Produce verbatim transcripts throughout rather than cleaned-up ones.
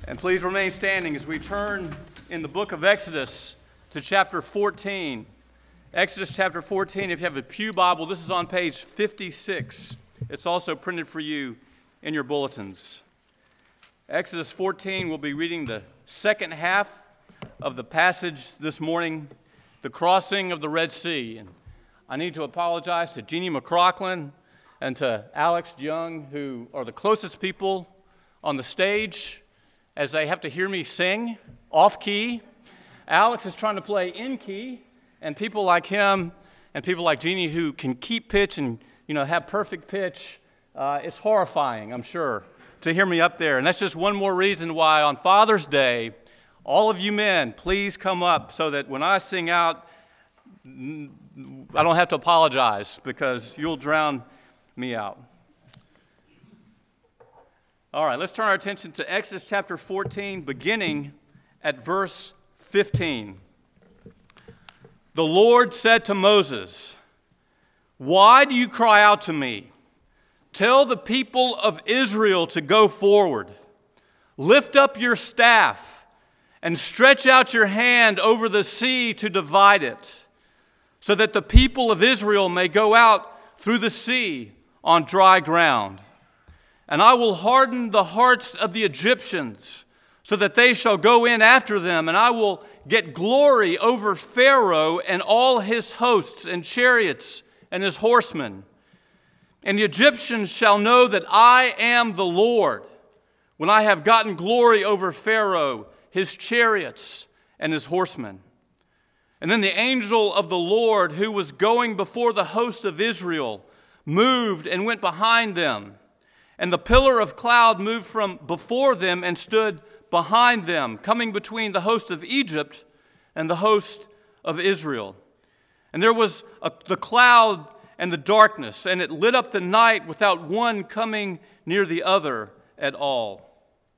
And please remain standing as we turn in the book of Exodus to chapter fourteen. Exodus chapter fourteen, if you have a pew Bible, this is on page fifty-six. It's also printed for you in your bulletins. Exodus fourteen, we'll be reading the second half of the passage this morning, the crossing of the Red Sea. And I need to apologize to Jeannie McCrocklin and to Alex Young, who are the closest people on the stage, as they have to hear me sing off-key. Alex is trying to play in-key, and people like him and people like Jeannie who can keep pitch and, you know, have perfect pitch, uh, it's horrifying, I'm sure, to hear me up there. And that's just one more reason why on Father's Day, all of you men, please come up so that when I sing out, I don't have to apologize because you'll drown me out. All right, let's turn our attention to Exodus chapter fourteen, beginning at verse fifteen. The Lord said to Moses, "Why do you cry out to me? Tell the people of Israel to go forward. Lift up your staff and stretch out your hand over the sea to divide it, so that the people of Israel may go out through the sea on dry ground. And I will harden the hearts of the Egyptians, so that they shall go in after them, and I will get glory over Pharaoh and all his hosts and chariots and his horsemen. And the Egyptians shall know that I am the Lord, when I have gotten glory over Pharaoh, his chariots, and his horsemen." And then the angel of the Lord, who was going before the host of Israel, moved and went behind them. And the pillar of cloud moved from before them and stood behind them, coming between the host of Egypt and the host of Israel. And there was a, the cloud and the darkness, and it lit up the night without one coming near the other at all.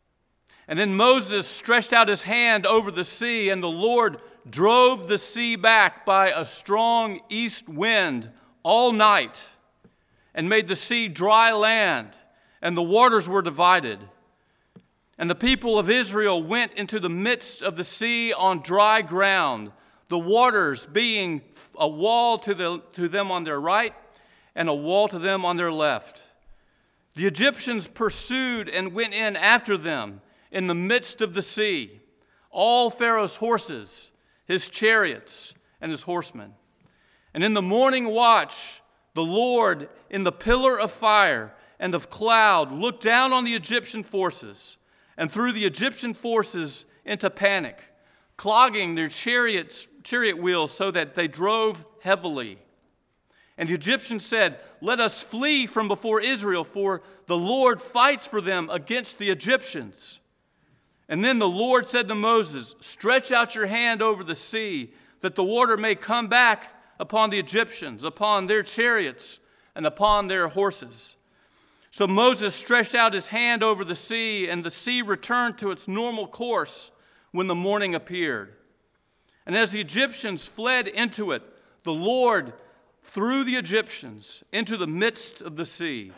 And then Moses stretched out his hand over the sea, and the Lord drove the sea back by a strong east wind all night, and made the sea dry land, and the waters were divided. And the people of Israel went into the midst of the sea on dry ground, the waters being a wall to, the, to them on their right and a wall to them on their left. The Egyptians pursued and went in after them in the midst of the sea, all Pharaoh's horses, his chariots, and his horsemen. And in the morning watch, the Lord in the pillar of fire and of cloud looked down on the Egyptian forces and threw the Egyptian forces into panic, clogging their chariots, chariot wheels so that they drove heavily. And the Egyptians said, "Let us flee from before Israel, for the Lord fights for them against the Egyptians." And then the Lord said to Moses, "Stretch out your hand over the sea, that the water may come back upon the Egyptians, upon their chariots, and upon their horses." So Moses stretched out his hand over the sea, and the sea returned to its normal course when the morning appeared. And as the Egyptians fled into it, the Lord threw the Egyptians into the midst of the sea.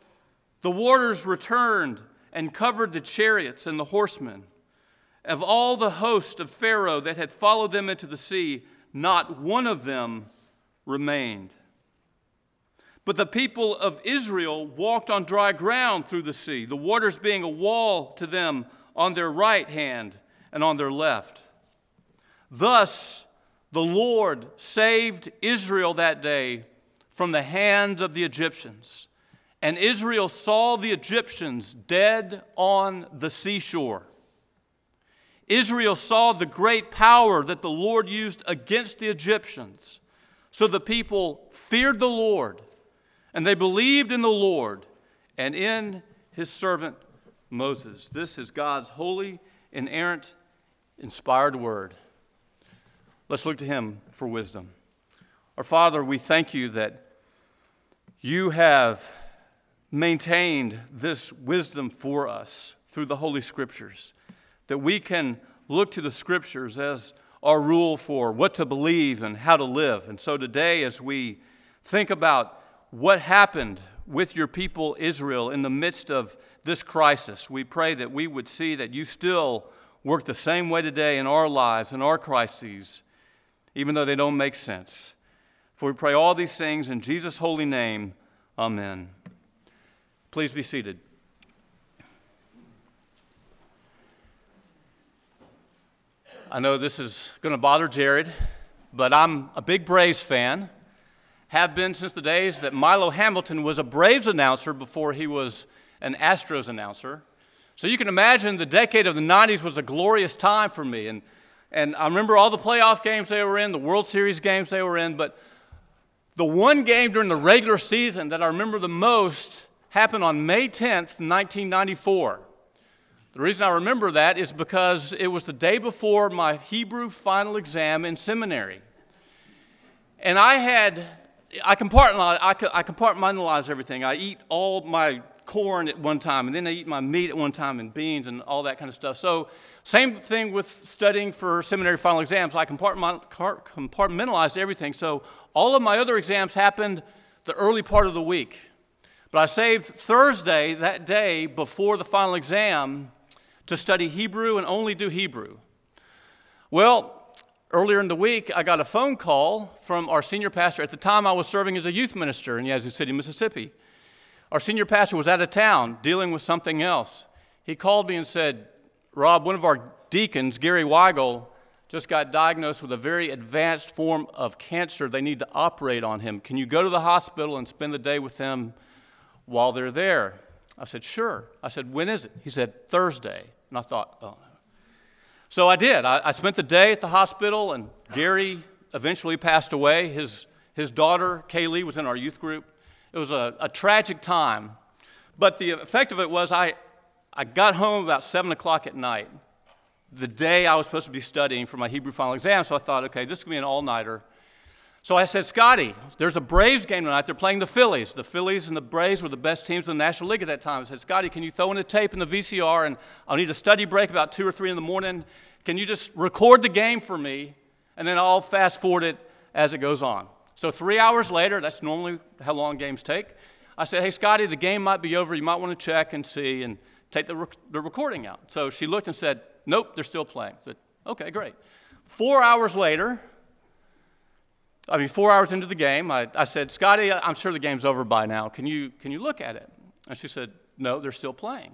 The waters returned and covered the chariots and the horsemen. Of all the host of Pharaoh that had followed them into the sea, not one of them remained. But the people of Israel walked on dry ground through the sea, the waters being a wall to them on their right hand and on their left. Thus the Lord saved Israel that day from the hands of the Egyptians. And Israel saw the Egyptians dead on the seashore. Israel saw the great power that the Lord used against the Egyptians. So the people feared the Lord, and they believed in the Lord and in his servant Moses. This is God's holy, inerrant, inspired word. Let's look to him for wisdom. Our Father, we thank you that you have maintained this wisdom for us through the Holy Scriptures, that we can look to the Scriptures as our rule for what to believe and how to live. And so today, as we think about what happened with your people Israel in the midst of this crisis. We pray that we would see that you still work the same way today in our lives, in our crises, even though they don't make sense. For we pray all these things in Jesus' holy name. Amen. Please be seated. I know this is going to bother Jared, but I'm a big Braves fan. Have been since the days that Milo Hamilton was a Braves announcer before he was an Astros announcer. So you can imagine the decade of the nineties was a glorious time for me. And, and I remember all the playoff games they were in, the World Series games they were in, but the one game during the regular season that I remember the most happened on May tenth, nineteen ninety-four. The reason I remember that is because it was the day before my Hebrew final exam in seminary. And I had, I compartmentalize, I compartmentalize everything. I eat all my corn at one time, and then I eat my meat at one time, and beans and all that kind of stuff. So same thing with studying for seminary final exams. I compartmentalized everything. So all of my other exams happened the early part of the week. But I saved Thursday, that day before the final exam, to study Hebrew and only do Hebrew. Well, earlier in the week, I got a phone call from our senior pastor. At the time, I was serving as a youth minister in Yazoo City, Mississippi. Our senior pastor was out of town dealing with something else. He called me and said, Rob, one of our deacons, Gary Weigel, just got diagnosed with a very advanced form of cancer. They need to operate on him. Can you go to the hospital and spend the day with him while they're there? I said, sure. I said, when is it? He said, Thursday. And I thought, oh, no. So I did. I, I spent the day at the hospital, and Gary eventually passed away. His, his daughter, Kaylee, was in our youth group. It was a, a tragic time. But the effect of it was I, I got home about seven o'clock at night, the day I was supposed to be studying for my Hebrew final exam. So I thought, okay, this is going to be an all-nighter. So I said, Scotty, there's a Braves game tonight. They're playing the Phillies. The Phillies and the Braves were the best teams in the National League at that time. I said, Scotty, can you throw in a tape in the V C R, and I'll need a study break about two or three in the morning. Can you just record the game for me, and then I'll fast forward it as it goes on. So three hours later, that's normally how long games take, I said, hey, Scotty, the game might be over. You might want to check and see and take the, rec- the recording out. So she looked and said, nope, they're still playing. I said, okay, great. Four hours later, I mean, four hours into the game, I, I said, Scotty, I'm sure the game's over by now. Can you, can you look at it? And she said, no, they're still playing.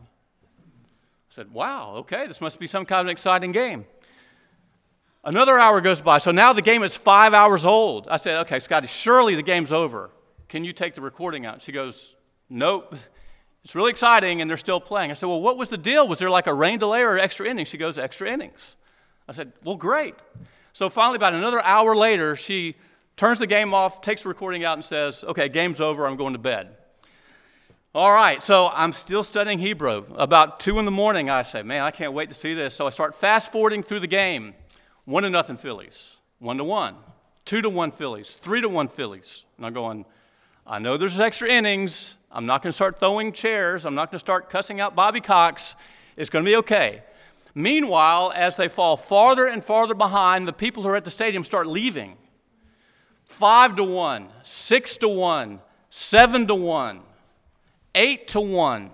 I said, wow, okay, this must be some kind of exciting game. Another hour goes by, so now the game is five hours old. I said, okay, Scotty, surely the game's over. Can you take the recording out? She goes, nope, it's really exciting, and they're still playing. I said, well, what was the deal? Was there like a rain delay or extra innings? She goes, extra innings. I said, well, great. So finally, about another hour later, she turns the game off, takes the recording out, and says, okay, game's over, I'm going to bed. All right, so I'm still studying Hebrew. About two in the morning, I say, man, I can't wait to see this. So I start fast-forwarding through the game. One to nothing Phillies, one to one, two to one Phillies, three to one Phillies. And I'm going, I know there's extra innings. I'm not going to start throwing chairs. I'm not going to start cussing out Bobby Cox. It's going to be okay. Meanwhile, as they fall farther and farther behind, the people who are at the stadium start leaving. Five to one, six to one, seven to one, eight to one.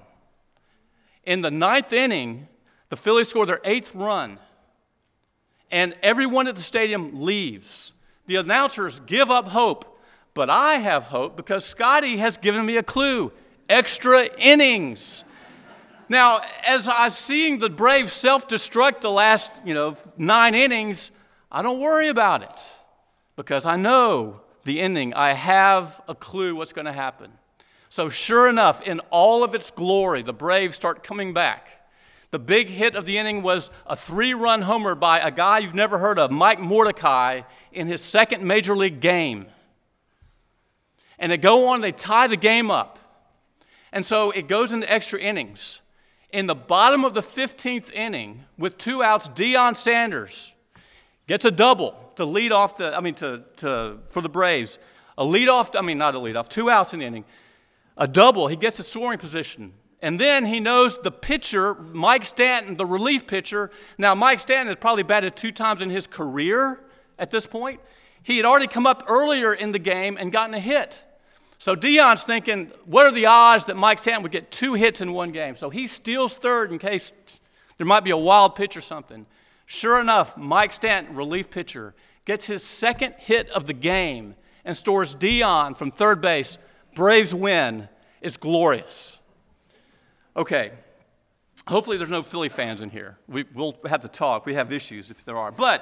In the ninth inning, the Phillies score their eighth run, and everyone at the stadium leaves. The announcers give up hope, but I have hope because Scotty has given me a clue: extra innings. Now, as I'm seeing the Braves self-destruct the last, you know, nine innings, I don't worry about it. Because I know the ending. I have a clue what's going to happen. So sure enough, in all of its glory, the Braves start coming back. The big hit of the inning was a three-run homer by a guy you've never heard of, Mike Mordecai, in his second major league game. And they go on, they tie the game up. And so it goes into extra innings. In the bottom of the fifteenth inning, with two outs, Deion Sanders gets a double to lead off the, I mean, to, to for the Braves. A lead off, I mean, not a lead off, two outs in the inning. A double, he gets a scoring position. And then he knows the pitcher, Mike Stanton, the relief pitcher. Now, Mike Stanton has probably batted two times in his career at this point. He had already come up earlier in the game and gotten a hit. So Dion's thinking, what are the odds that Mike Stanton would get two hits in one game? So he steals third in case there might be a wild pitch or something. Sure enough, Mike Stanton, relief pitcher, gets his second hit of the game and stores Dion from third base. Braves win. It's glorious. Okay. Hopefully there's no Philly fans in here. We, we'll have to talk. We have issues if there are. But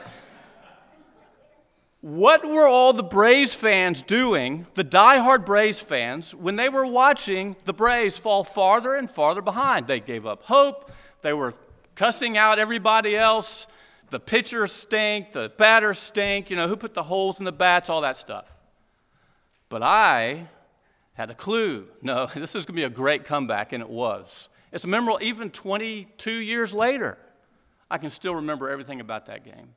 what were all the Braves fans doing, the diehard Braves fans, when they were watching the Braves fall farther and farther behind? They gave up hope. They were cussing out everybody else. The pitchers stink. The batters stink. You know, who put the holes in the bats, all that stuff. But I had a clue. No, this is going to be a great comeback, and it was. It's memorable. Even twenty-two years later, I can still remember everything about that game.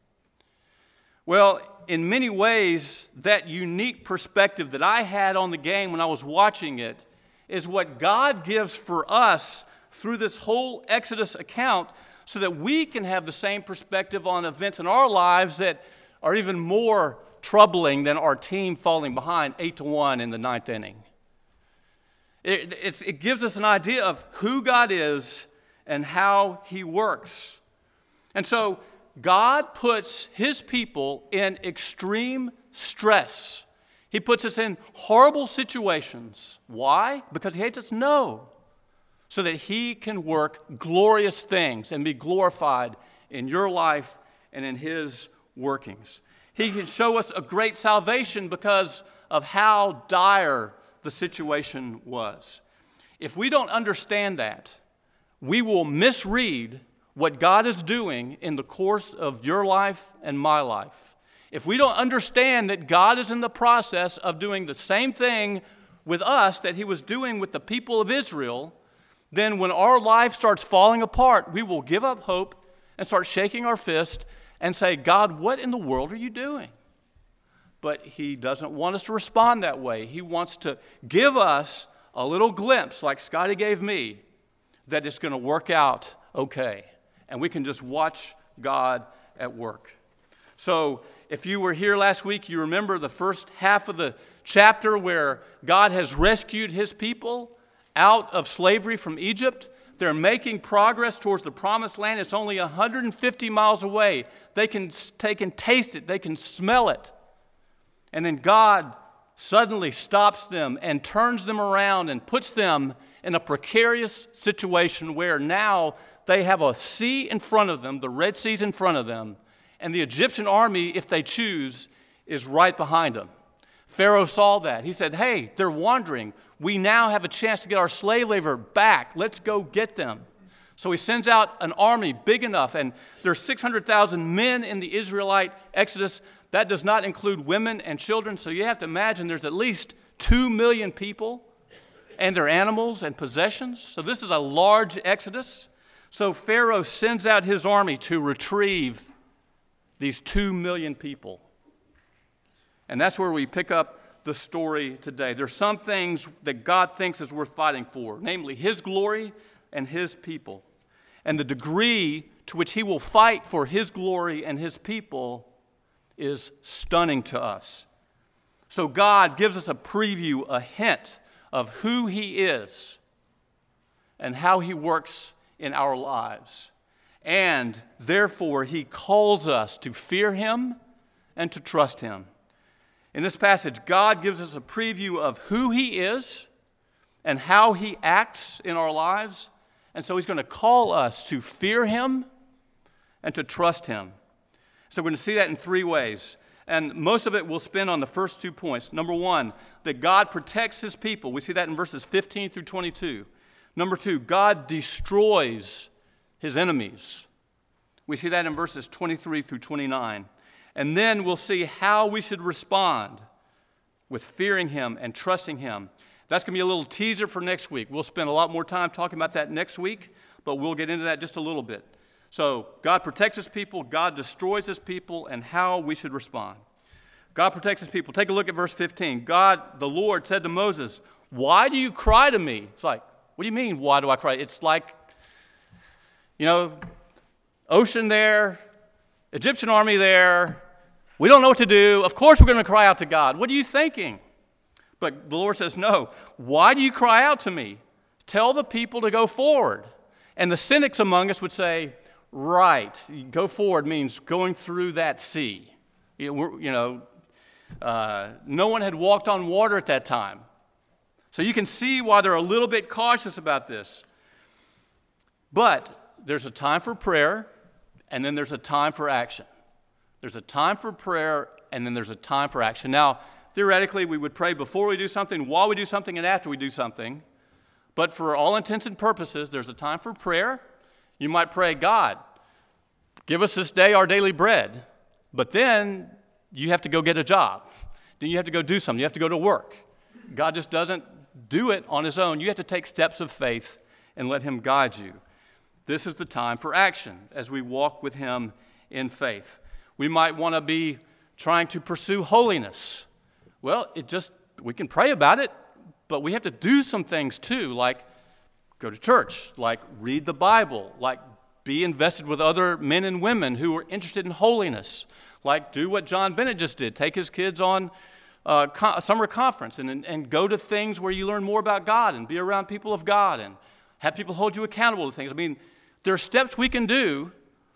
Well, in many ways, that unique perspective that I had on the game when I was watching it is what God gives for us through this whole Exodus account so that we can have the same perspective on events in our lives that are even more troubling than our team falling behind eight to one in the ninth inning. It, it's, it gives us an idea of who God is and how He works. And so God puts His people in extreme stress. He puts us in horrible situations. Why? Because He hates us? No. So that He can work glorious things and be glorified in your life and in His workings. He can show us a great salvation because of how dire the situation was. If we don't understand that, we will misread what God is doing in the course of your life and my life. If we don't understand that God is in the process of doing the same thing with us that He was doing with the people of Israel, then when our life starts falling apart, we will give up hope and start shaking our fist and say, God, what in the world are you doing? But He doesn't want us to respond that way. He wants to give us a little glimpse, like Scotty gave me, that it's going to work out okay. And we can just watch God at work. So if you were here last week, you remember the first half of the chapter where God has rescued His people out of slavery from Egypt. They're making progress towards the promised land. It's only one hundred fifty miles away. They can, they can taste it. They can smell it. And then God suddenly stops them and turns them around and puts them in a precarious situation where now they have a sea in front of them, the Red Sea's in front of them, and the Egyptian army, if they choose, is right behind them. Pharaoh saw that. He said, hey, they're wandering. We now have a chance to get our slave labor back. Let's go get them. So he sends out an army big enough, and there's six hundred thousand men in the Israelite Exodus. That does not include women and children, so you have to imagine there's at least two million people and their animals and possessions. So this is a large exodus. So Pharaoh sends out his army to retrieve these two million people. And that's where we pick up the story today. There's some things that God thinks is worth fighting for, namely His glory and His people. And the degree to which He will fight for His glory and His people is stunning to us. So God gives us a preview, a hint of who He is and how He works in our lives. And therefore, He calls us to fear Him and to trust Him. In this passage, God gives us a preview of who He is and how He acts in our lives. And so He's going to call us to fear Him and to trust Him. So we're going to see that in three ways. And most of it we'll spend on the first two points. Number one, that God protects His people. We see that in verses fifteen through twenty-two. Number two, God destroys His enemies. We see that in verses twenty-three through twenty-nine. And then we'll see how we should respond with fearing Him and trusting Him. That's going to be a little teaser for next week. We'll spend a lot more time talking about that next week, but we'll get into that just a little bit. So God protects His people, God destroys His people, and how we should respond. God protects His people. Take a look at verse fifteen. God, the Lord, said to Moses, why do you cry to me? It's like, what do you mean, why do I cry? It's like, you know, ocean there, Egyptian army there. We don't know what to do. Of course we're going to cry out to God. What are you thinking? But the Lord says, no, why do you cry out to me? Tell the people to go forward. And the cynics among us would say, right, go forward means going through that sea. You know, uh, no one had walked on water at that time. So you can see why they're a little bit cautious about this. But there's a time for prayer, and then there's a time for action. There's a time for prayer, and then there's a time for action. Now, theoretically, we would pray before we do something, while we do something, and after we do something. But for all intents and purposes, there's a time for prayer. You might pray, God, give us this day our daily bread. But then you have to go get a job. Then you have to go do something. You have to go to work. God just doesn't do it on his own. You have to take steps of faith and let him guide you. This is the time for action as we walk with him in faith. We might want to be trying to pursue holiness. Well, it just, we can pray about it, but we have to do some things too, like go to church, like read the Bible, like be invested with other men and women who are interested in holiness, like do what John Bennett just did, take his kids on uh, co- a summer conference and, and, and go to things where you learn more about God and be around people of God and have people hold you accountable to things. I mean, there are steps we can do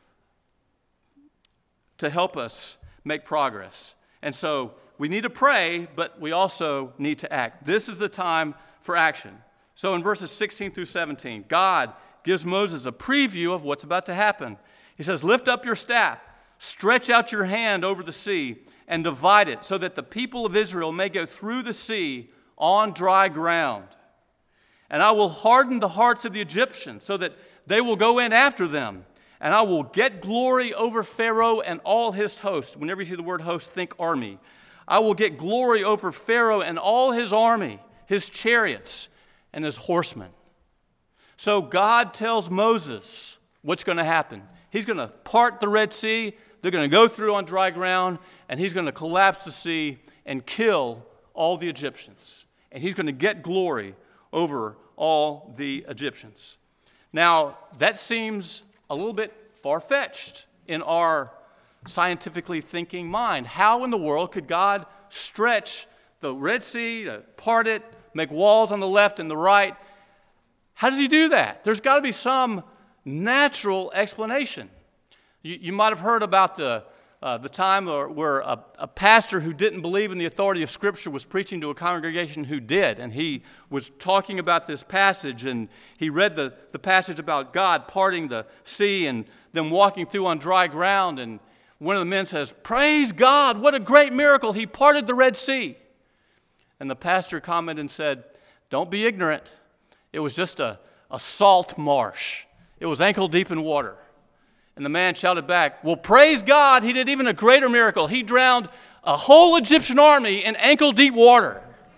to help us make progress. And so we need to pray, but we also need to act. This is the time for action. So in verses sixteen through seventeen, God gives Moses a preview of what's about to happen. He says, lift up your staff, stretch out your hand over the sea, and divide it so that the people of Israel may go through the sea on dry ground. And I will harden the hearts of the Egyptians so that they will go in after them. And I will get glory over Pharaoh and all his hosts. Whenever you see the word host, think army. I will get glory over Pharaoh and all his army, his chariots, and his horsemen. So God tells Moses what's going to happen. He's going to part the Red Sea. They're going to go through on dry ground, and he's going to collapse the sea and kill all the Egyptians. And he's going to get glory over all the Egyptians. Now, that seems a little bit far-fetched in our scientifically thinking mind. How in the world could God stretch the Red Sea, part it, make walls on the left and the right? How does he do that? There's got to be some natural explanation. You, you might have heard about the, uh, the time where, where a, a pastor who didn't believe in the authority of Scripture was preaching to a congregation who did, and he was talking about this passage, and he read the, the passage about God parting the sea and them walking through on dry ground, and one of the men says, "Praise God, what a great miracle, he parted the Red Sea." And the pastor commented and said, "Don't be ignorant. It was just a, a salt marsh. It was ankle deep in water." And the man shouted back, "Well, praise God, he did even a greater miracle. He drowned a whole Egyptian army in ankle deep water."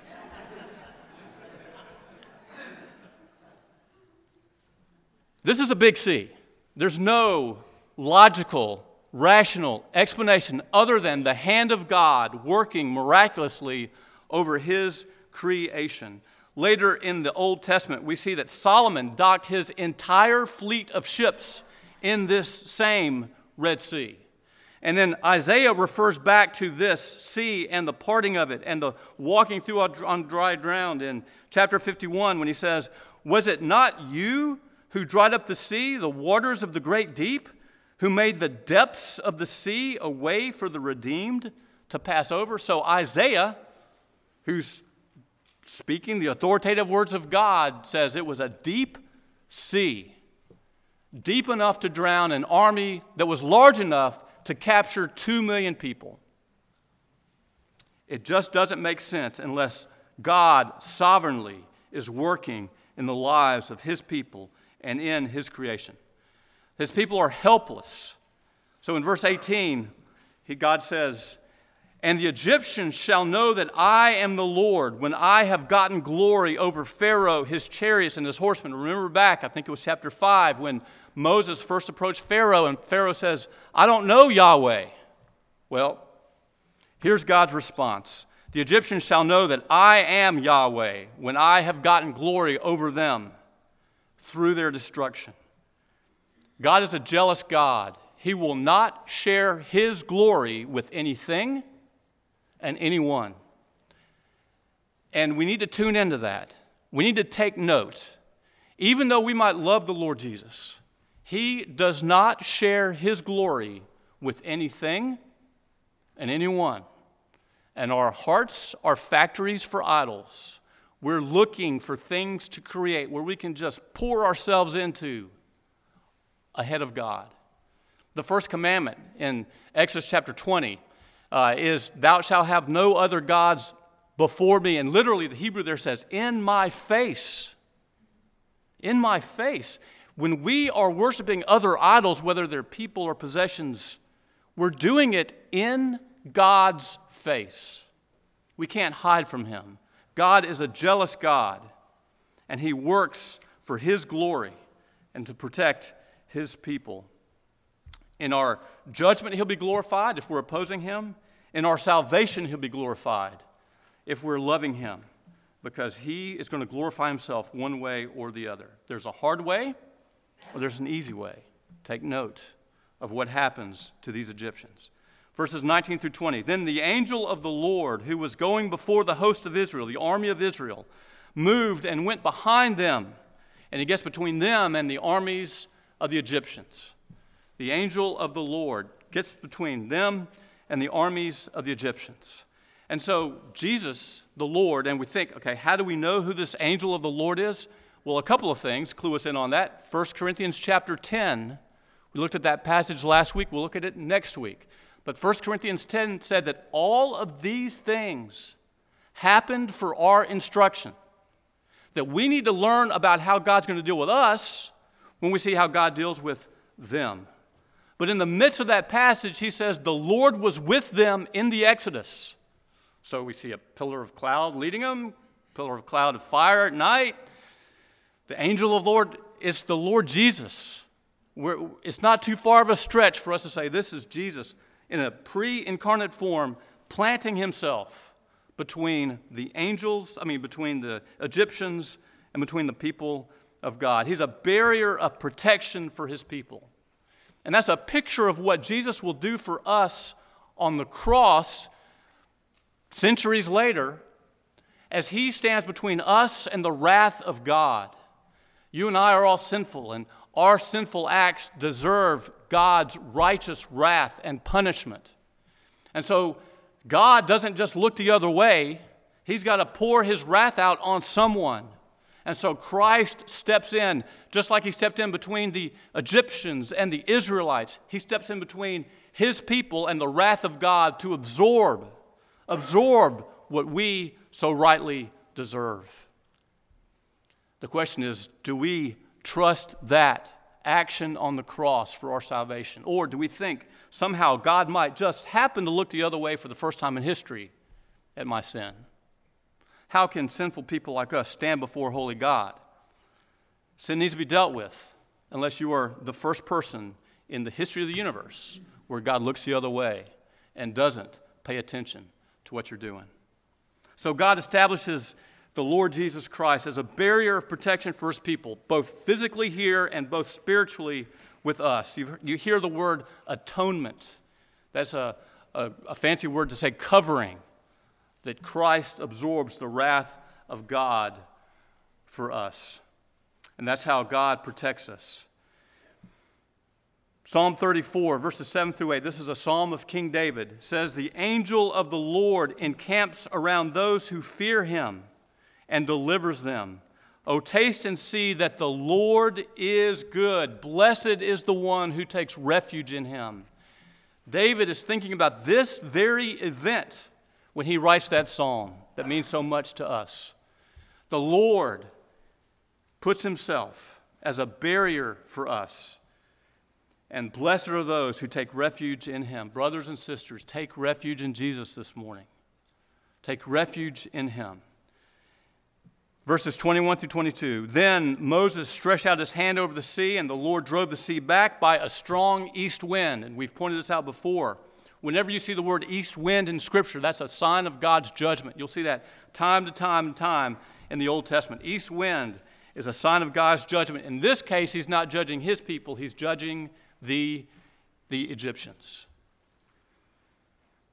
This is a big sea. There's no logical, rational explanation other than the hand of God working miraculously over his creation. Later in the Old Testament, we see that Solomon docked his entire fleet of ships in this same Red Sea. And then Isaiah refers back to this sea and the parting of it and the walking through on dry ground in chapter fifty-one when he says, "Was it not you who dried up the sea, the waters of the great deep, who made the depths of the sea a way for the redeemed to pass over?" So Isaiah, who's speaking the authoritative words of God, says it was a deep sea, deep enough to drown an army that was large enough to capture two million people. It just doesn't make sense unless God sovereignly is working in the lives of his people and in his creation. His people are helpless. So in verse eighteen, he, God says, "And the Egyptians shall know that I am the Lord when I have gotten glory over Pharaoh, his chariots, and his horsemen." Remember back, I think it was chapter five, when Moses first approached Pharaoh, and Pharaoh says, "I don't know Yahweh." Well, here's God's response. "The Egyptians shall know that I am Yahweh when I have gotten glory over them through their destruction." God is a jealous God. He will not share his glory with anything and anyone. And we need to tune into that. We need to take note. Even though we might love the Lord Jesus, he does not share his glory with anything and anyone. And our hearts are factories for idols. We're looking for things to create where we can just pour ourselves into ahead of God. The first commandment in Exodus chapter twenty uh, is, thou shalt have no other gods before me. And literally the Hebrew there says, in my face. In my face. When we are worshiping other idols, whether they're people or possessions, we're doing it in God's face. We can't hide from him. God is a jealous God, and he works for his glory and to protect his people. In our judgment, he'll be glorified if we're opposing him. In our salvation, he'll be glorified if we're loving him, because he is going to glorify himself one way or the other. There's a hard way or there's an easy way. Take note of what happens to these Egyptians. Verses nineteen through twenty. Then the angel of the Lord, who was going before the host of Israel, the army of Israel, moved and went behind them. And he gets between them and the armies of the Egyptians. The angel of the Lord gets between them and the armies of the Egyptians. And so Jesus, the Lord, and we think, okay, how do we know who this angel of the Lord is? Well, a couple of things clue us in on that. First Corinthians chapter ten. We looked at that passage last week. We'll look at it next week. But First Corinthians ten said that all of these things happened for our instruction. That we need to learn about how God's going to deal with us when we see how God deals with them. But in the midst of that passage, he says, the Lord was with them in the Exodus. So we see a pillar of cloud leading them, pillar of cloud of fire at night. The angel of the Lord is the Lord Jesus. We're, it's not too far of a stretch for us to say this is Jesus in a pre-incarnate form, planting himself between the angels, I mean, between the Egyptians and between the people of God. He's a barrier of protection for his people. And that's a picture of what Jesus will do for us on the cross centuries later as he stands between us and the wrath of God. You and I are all sinful, and our sinful acts deserve God's righteous wrath and punishment. And so God doesn't just look the other way. He's got to pour his wrath out on someone. And so Christ steps in, just like he stepped in between the Egyptians and the Israelites. He steps in between his people and the wrath of God to absorb, absorb what we so rightly deserve. The question is, do we trust that action on the cross for our salvation? Or do we think somehow God might just happen to look the other way for the first time in history at my sin? How can sinful people like us stand before holy God? Sin needs to be dealt with unless you are the first person in the history of the universe where God looks the other way and doesn't pay attention to what you're doing. So God establishes the Lord Jesus Christ as a barrier of protection for his people, both physically here and both spiritually with us. You, you hear the word atonement. That's a, a, a fancy word to say covering, that Christ absorbs the wrath of God for us. And that's how God protects us. Psalm thirty-four, verses seven through eight, this is a psalm of King David, says, the angel of the Lord encamps around those who fear him and delivers them. O taste and see that the Lord is good. Blessed is the one who takes refuge in him. David is thinking about this very event when he writes that psalm that means so much to us. The Lord puts himself as a barrier for us. And blessed are those who take refuge in him. Brothers and sisters, take refuge in Jesus this morning. Take refuge in him. Verses twenty-one through twenty-two. Then Moses stretched out his hand over the sea, and the Lord drove the sea back by a strong east wind. And we've pointed this out before. Whenever you see the word east wind in Scripture, that's a sign of God's judgment. You'll see that time to time and time in the Old Testament. East wind is a sign of God's judgment. In this case, he's not judging his people. He's judging the, the Egyptians.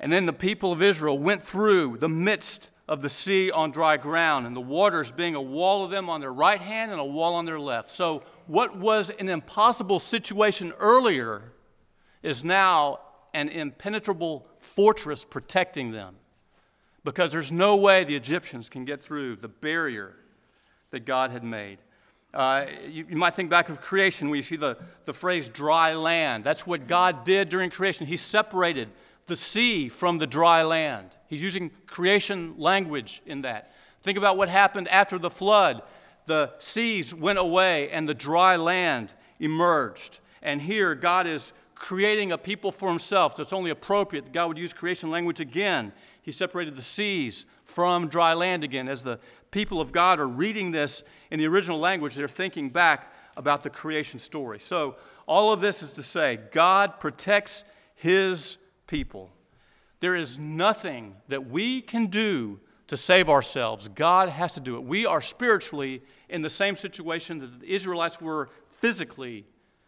And then the people of Israel went through the midst of the sea on dry ground, and the waters being a wall of them on their right hand and a wall on their left. So what was an impossible situation earlier is now an impenetrable fortress protecting them, because there's no way the Egyptians can get through the barrier that God had made. Uh, you, you might think back of creation where you see the, the phrase dry land. That's what God did during creation. He separated the sea from the dry land. He's using creation language in that. Think about what happened after the flood. The seas went away and the dry land emerged. And here God is creating a people for himself. So it's only appropriate that God would use creation language again. He separated the seas from dry land again. As the people of God are reading this in the original language, they're thinking back about the creation story. So all of this is to say, God protects his people. There is nothing that we can do to save ourselves. God has to do it. We are spiritually in the same situation that the Israelites were physically,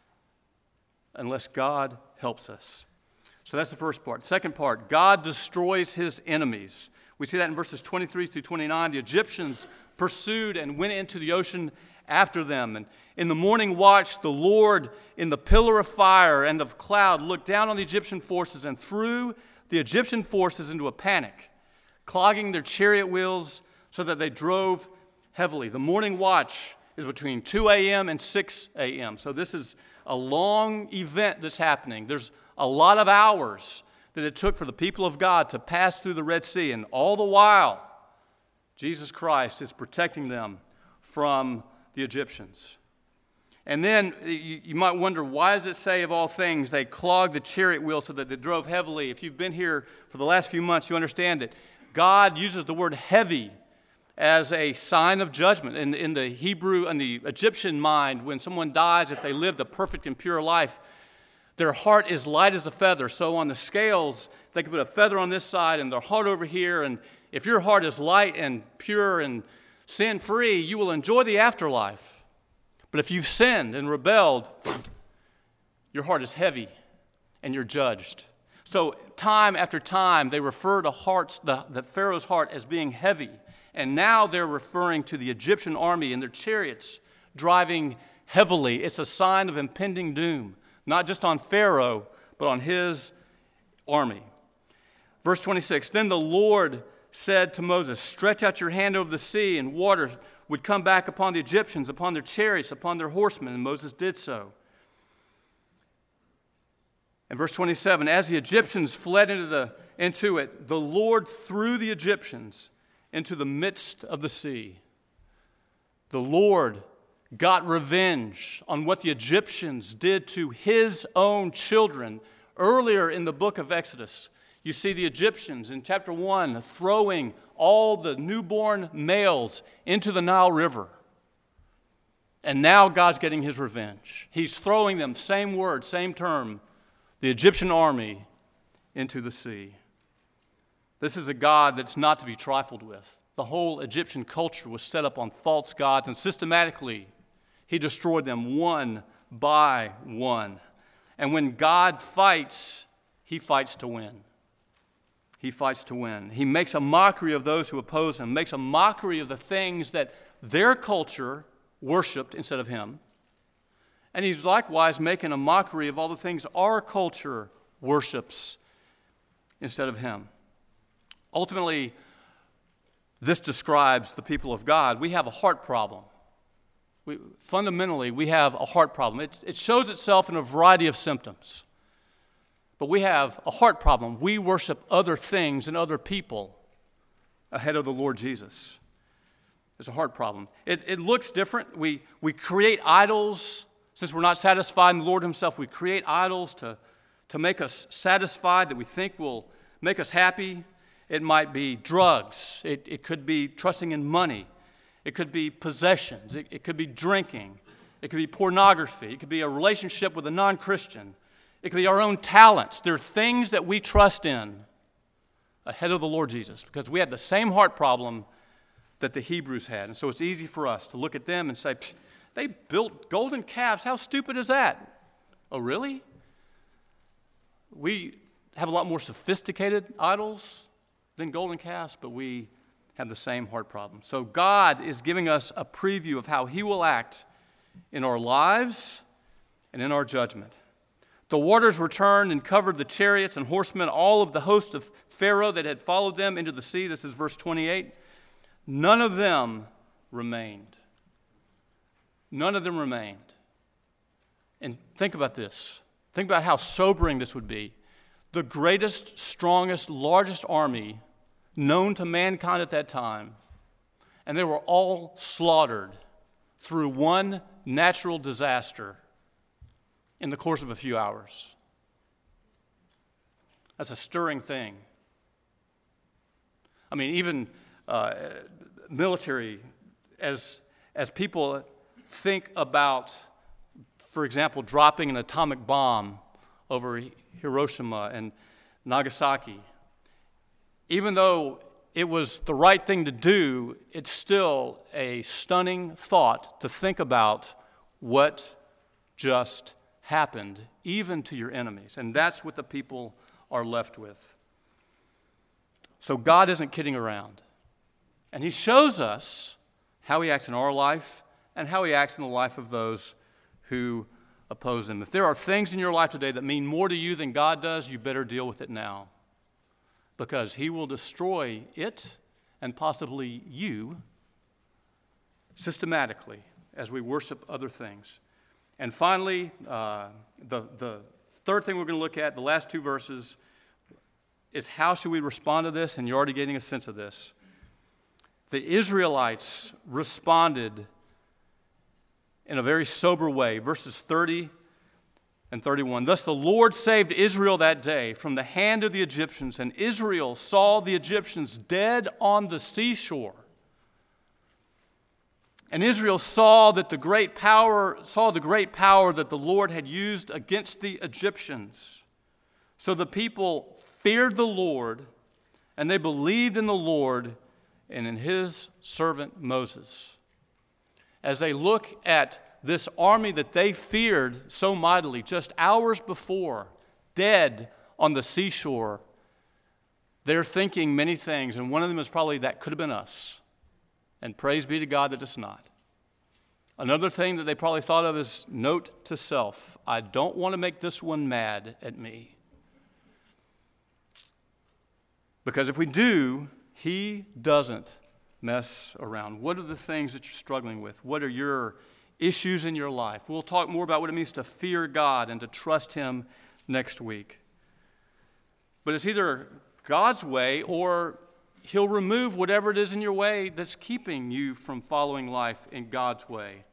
unless God helps us. So that's the first part. Second part, God destroys his enemies. We see that in verses twenty-three through twenty-nine. The Egyptians pursued and went into the ocean after them. And in the morning watch, the Lord in the pillar of fire and of cloud looked down on the Egyptian forces and threw the Egyptian forces into a panic, clogging their chariot wheels so that they drove heavily. The morning watch is between two a.m. and six a.m. So this is a long event that's happening. There's a lot of hours that it took for the people of God to pass through the Red Sea. And all the while, Jesus Christ is protecting them from the Egyptians. And then you, you might wonder, why does it say of all things they clogged the chariot wheel so that they drove heavily? If you've been here for the last few months, you understand that God uses the word heavy as a sign of judgment. In, in the Hebrew and the Egyptian mind, when someone dies, if they lived a perfect and pure life, their heart is light as a feather. So on the scales, they can put a feather on this side and their heart over here. And if your heart is light and pure and sin-free, you will enjoy the afterlife. But if you've sinned and rebelled, your heart is heavy and you're judged. So time after time, they refer to hearts, the, the Pharaoh's heart as being heavy. And now they're referring to the Egyptian army and their chariots driving heavily. It's a sign of impending doom, not just on Pharaoh, but on his army. Verse twenty-six, then the Lord said to Moses, stretch out your hand over the sea, and water would come back upon the Egyptians, upon their chariots, upon their horsemen. And Moses did so. And verse twenty-seven, as the Egyptians fled into, the, into it, the Lord threw the Egyptians into the midst of the sea. The Lord got revenge on what the Egyptians did to his own children. Earlier in the book of Exodus, you see the Egyptians in chapter one throwing all the newborn males into the Nile River. And now God's getting his revenge. He's throwing them, same word, same term, the Egyptian army into the sea. This is a God that's not to be trifled with. The whole Egyptian culture was set up on false gods, and systematically he destroyed them one by one. And when God fights, he fights to win. He fights to win. He makes a mockery of those who oppose him, makes a mockery of the things that their culture worshiped instead of him. And he's likewise making a mockery of all the things our culture worships instead of him. Ultimately, this describes the people of God. We have a heart problem. We, fundamentally, we have a heart problem. It, it shows itself in a variety of symptoms. But we have a heart problem. We worship other things and other people ahead of the Lord Jesus. It's a heart problem. It, it looks different. We, we create idols. Since we're not satisfied in the Lord himself, we create idols to, to make us satisfied, that we think will make us happy. It might be drugs. It, it could be trusting in money. It could be possessions. It, it could be drinking. It could be pornography. It could be a relationship with a non-Christian. It could be our own talents. There are things that we trust in ahead of the Lord Jesus, because we had the same heart problem that the Hebrews had. And so it's easy for us to look at them and say, they built golden calves. How stupid is that? Oh, really? We have a lot more sophisticated idols than golden calves, but we have the same heart problem. So God is giving us a preview of how he will act in our lives and in our judgment. The waters returned and covered the chariots and horsemen, all of the host of Pharaoh that had followed them into the sea. This is verse twenty-eight. None of them remained. None of them remained. And think about this. Think about how sobering this would be. The greatest, strongest, largest army known to mankind at that time, and they were all slaughtered through one natural disaster in the course of a few hours. That's a stirring thing. I mean, even uh, military, as, as people think about, for example, dropping an atomic bomb over Hiroshima and Nagasaki, even though it was the right thing to do, it's still a stunning thought to think about what just happened, even to your enemies. And that's what the people are left with. So God isn't kidding around. And he shows us how he acts in our life and how he acts in the life of those who oppose him. If there are things in your life today that mean more to you than God does, you better deal with it now, because he will destroy it and possibly you systematically as we worship other things. And finally, uh, the, the third thing we're going to look at, the last two verses, is how should we respond to this? And you're already getting a sense of this. The Israelites responded in a very sober way. Verses thirty and thirty-one. Thus the Lord saved Israel that day from the hand of the Egyptians, and Israel saw the Egyptians dead on the seashore. And Israel saw that the great power, saw the great power that the Lord had used against the Egyptians. So the people feared the Lord, and they believed in the Lord and in his servant Moses. As they look at this army that they feared so mightily just hours before, dead on the seashore, they're thinking many things, and one of them is probably, that could have been us. And praise be to God that it's not. Another thing that they probably thought of is, note to self, I don't want to make this one mad at me. Because if we do, he doesn't mess around. What are the things that you're struggling with? What are your issues in your life? We'll talk more about what it means to fear God and to trust him next week. But it's either God's way, or he'll remove whatever it is in your way that's keeping you from following life in God's way.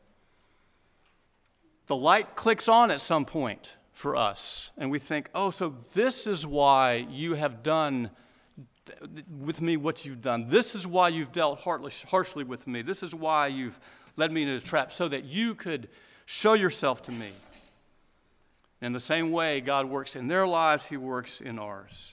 The light clicks on at some point for us, and we think, oh, so this is why you have done with me what you've done. This is why you've dealt harshly with me. This is why you've led me into a trap, so that you could show yourself to me. In the same way God works in their lives, he works in ours.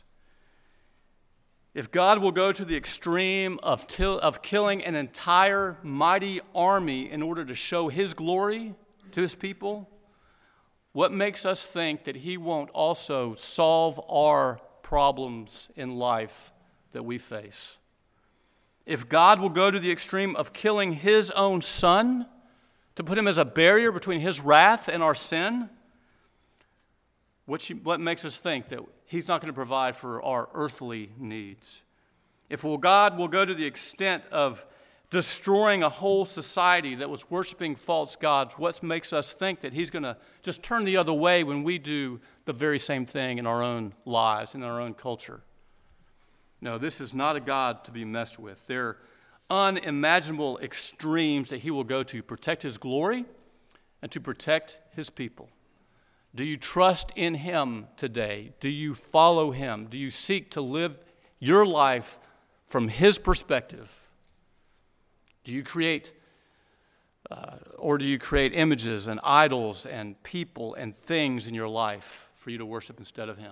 If God will go to the extreme of, till, of killing an entire mighty army in order to show his glory to his people, what makes us think that he won't also solve our problems in life that we face? If God will go to the extreme of killing his own son to put him as a barrier between his wrath and our sin, what, she, what makes us think that he's not going to provide for our earthly needs? If will God will go to the extent of destroying a whole society that was worshiping false gods, what makes us think that he's going to just turn the other way when we do the very same thing in our own lives, in our own culture? No, this is not a God to be messed with. There are unimaginable extremes that he will go to protect his glory and to protect his people. Do you trust in him today? Do you follow him? Do you seek to live your life from his perspective? Do you create, uh, or do you create images and idols and people and things in your life for you to worship instead of him?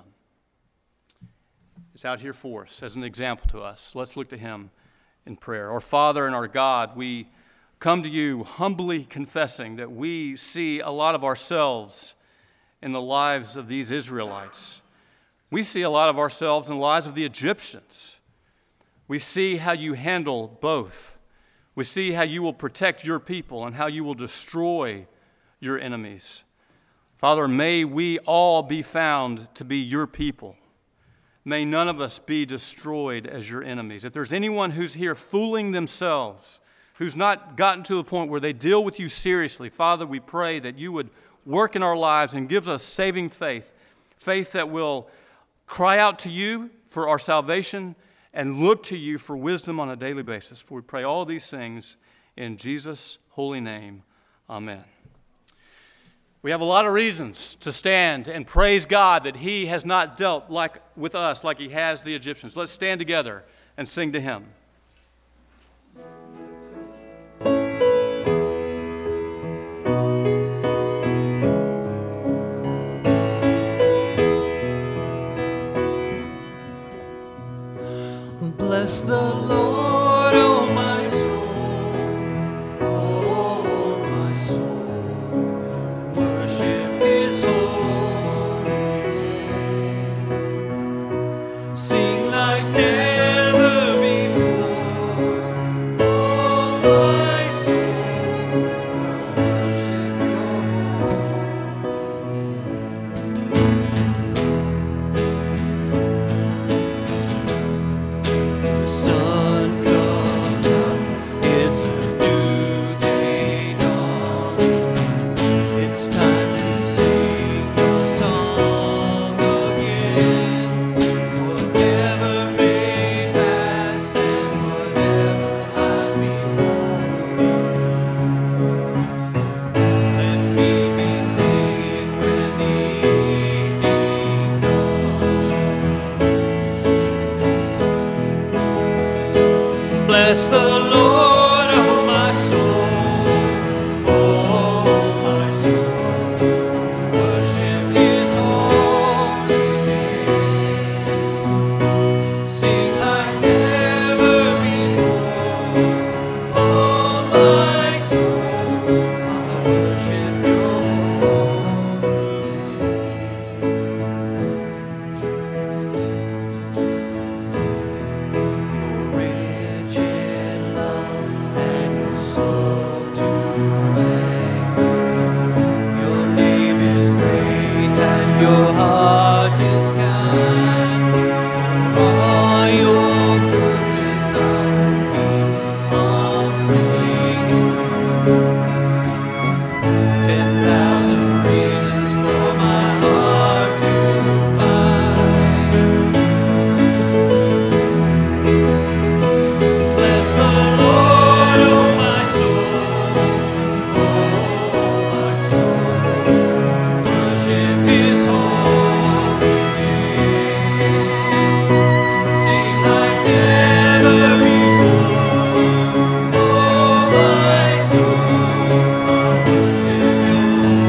It's out here for us as an example to us. Let's look to him in prayer. Our Father and our God, we come to you humbly confessing that we see a lot of ourselves in the lives of these Israelites. We see a lot of ourselves in the lives of the Egyptians. We see how you handle both. We see how you will protect your people and how you will destroy your enemies. Father, may we all be found to be your people. May none of us be destroyed as your enemies. If there's anyone who's here fooling themselves, who's not gotten to the point where they deal with you seriously, Father, we pray that you would work in our lives and give us saving faith, faith that will cry out to you for our salvation and look to you for wisdom on a daily basis. For we pray all these things in Jesus' holy name. Amen. We have a lot of reasons to stand and praise God that he has not dealt like with us like he has the Egyptians. Let's stand together and sing to him. Bless the Lord, oh my soul, oh my soul, worship his holy name. Sing like never before, oh my soul, worship your holy name. The sun comes up, it's a new day dawn. It's time to sing a song again. Whatever may pass and whatever lies before me, let me be singing when the evening comes. Bless the Lord, oh my soul, oh my soul, worship his holy name. Sing like never before, oh my soul, I'll worship your holy name. You're rich in love and you're slow to anger. Your name is great and your heart is kind. For your goodness I'll keep on singing. Ten thousand reasons for my heart to find. Bless the Lord, oh my soul, oh my soul, worship his holy name. Sing like never before, oh my soul, I'll worship your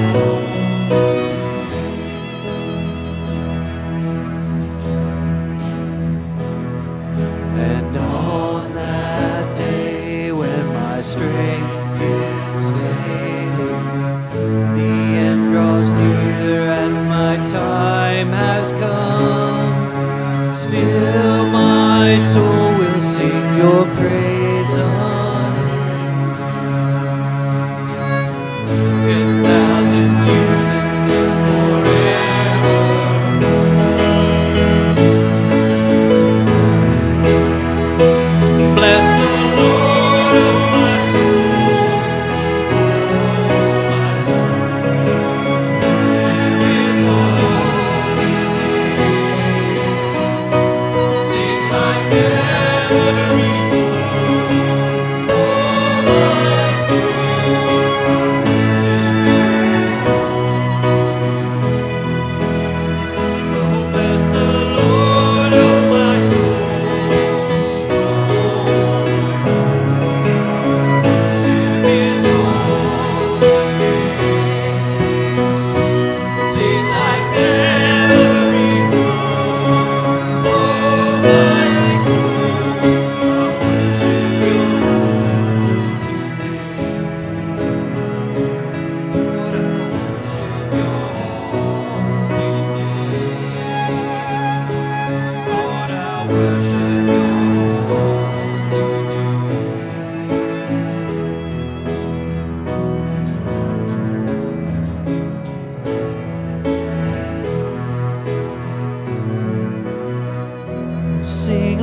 And on that day when my strength is failing, the end draws near and my time has come, still my soul will sing your praise unending. Ten thousand years and then forever. Bless the Lord, oh my soul, oh my soul, worship his holy name. Sing like never before,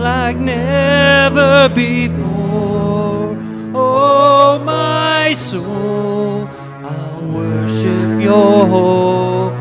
like never before. Oh, my soul, I'll worship your holy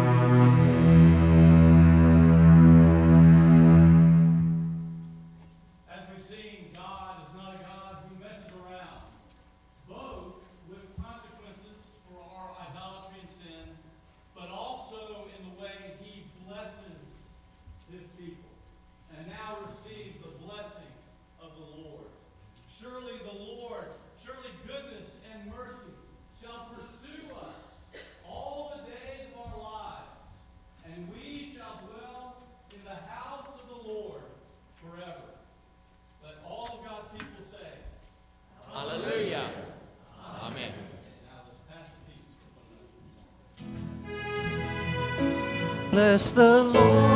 name. As we sing, God is not a God who messes around, both with consequences for our idolatry and sin, but also in the way he blesses his people, and now receives the blessing of the Lord. Surely the Lord, surely goodness and mercy shall pursue us all the days of our lives, and we shall dwell in the house of the Lord forever. Let all of God's people say, Hallelujah. Amen. now let's pass the peace. Bless the Lord.